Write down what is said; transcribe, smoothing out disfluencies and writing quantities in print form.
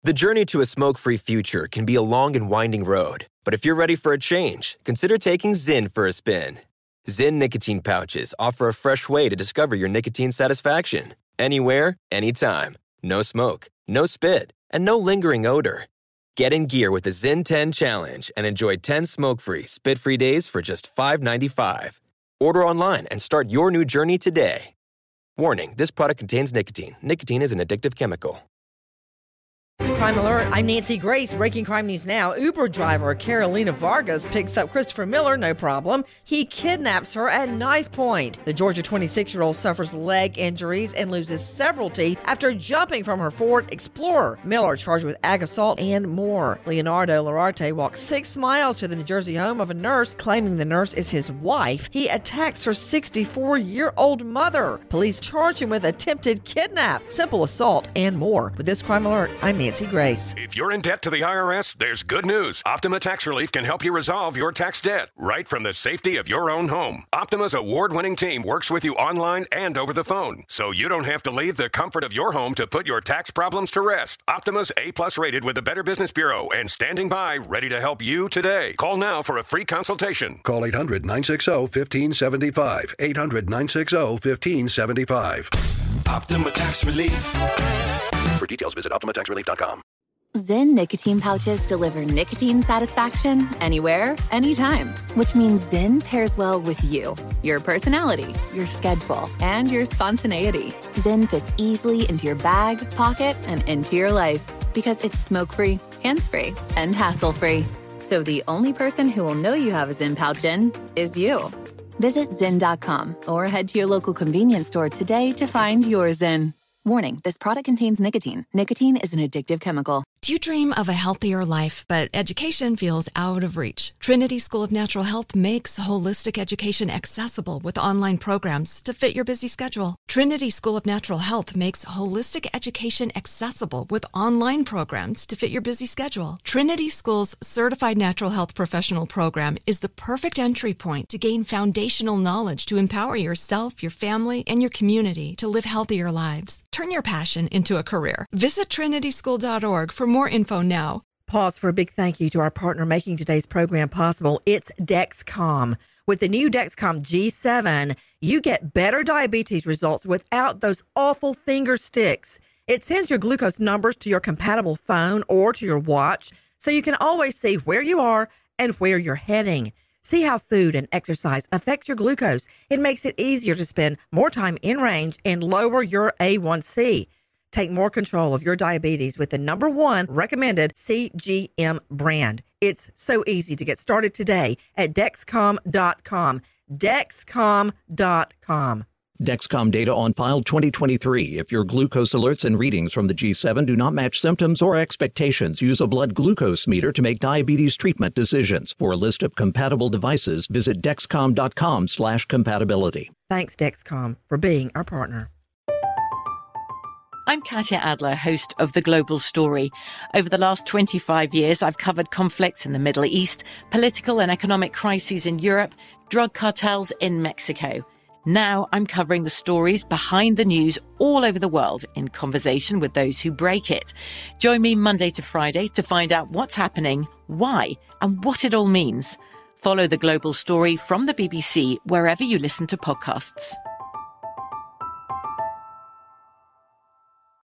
The journey to a smoke-free future can be a long and winding road, but if you're ready for a change, consider taking Zyn for a spin. Zyn nicotine pouches offer a fresh way to discover your nicotine satisfaction. Anywhere, anytime. No smoke, no spit, and no lingering odor. Get in gear with the Zyn 10 Challenge and enjoy 10 smoke-free, spit-free days for just $5.95. Order online and start your new journey today. Warning, this product contains nicotine. Nicotine is an addictive chemical. Crime Alert, I'm Nancy Grace. Breaking crime news now. Uber driver Carolina Vargas picks up Christopher Miller, no problem. He kidnaps her at knife point. The Georgia 26-year-old suffers leg injuries and loses several teeth after jumping from her Ford Explorer. Miller charged with ag assault and more. Leonardo Lararte walks 6 miles to the New Jersey home of a nurse, claiming the nurse is his wife. He attacks her 64-year-old mother. Police charge him with attempted kidnap, simple assault, and more. With this Crime Alert, I'm Nancy Grace. If you're in debt to the IRS, there's good news. Optima Tax Relief can help you resolve your tax debt right from the safety of your own home. Optima's award-winning team works with you online and over the phone, so you don't have to leave the comfort of your home to put your tax problems to rest. Optima's A+ rated with the Better Business Bureau and standing by ready to help you today. Call now for a free consultation. Call 800-960-1575. 800-960-1575. Optima Tax Relief. For details, visit OptimaTaxRelief.com. Zyn nicotine pouches deliver nicotine satisfaction anywhere, anytime, which means Zyn pairs well with you, your personality, your schedule, and your spontaneity. Zyn fits easily into your bag, pocket, and into your life because it's smoke-free, hands-free, and hassle-free. So the only person who will know you have a Zyn pouch in is you. Visit Zyn.com or head to your local convenience store today to find your Zyn. Warning, this product contains nicotine. Nicotine is an addictive chemical. Do you dream of a healthier life, but education feels out of reach? Trinity School of Natural Health makes holistic education accessible with online programs to fit your busy schedule. Trinity School of Natural Health makes holistic education accessible with online programs to fit your busy schedule. Trinity School's Certified Natural Health Professional Program is the perfect entry point to gain foundational knowledge to empower yourself, your family, and your community to live healthier lives. Turn your passion into a career. Visit trinityschool.org for more info now. Pause for a big thank you to our partner making today's program possible. It's Dexcom. With the new Dexcom G7, you get better diabetes results without those awful finger sticks. It sends your glucose numbers to your compatible phone or to your watch, so you can always see where you are and where you're heading. See how food and exercise affect your glucose. It makes it easier to spend more time in range and lower your A1C. Take more control of your diabetes with the #1 recommended CGM brand. It's so easy to get started today at Dexcom.com. Dexcom.com. Dexcom data on file 2023. If your glucose alerts and readings from the G7 do not match symptoms or expectations, use a blood glucose meter to make diabetes treatment decisions. For a list of compatible devices, visit Dexcom.com/compatibility. Thanks, Dexcom, for being our partner. I'm Katya Adler, host of The Global Story. Over the last 25 years, I've covered conflicts in the Middle East, political and economic crises in Europe, drug cartels in Mexico. Now I'm covering the stories behind the news all over the world in conversation with those who break it. Join me Monday to Friday to find out what's happening, why, and what it all means. Follow The Global Story from the BBC wherever you listen to podcasts.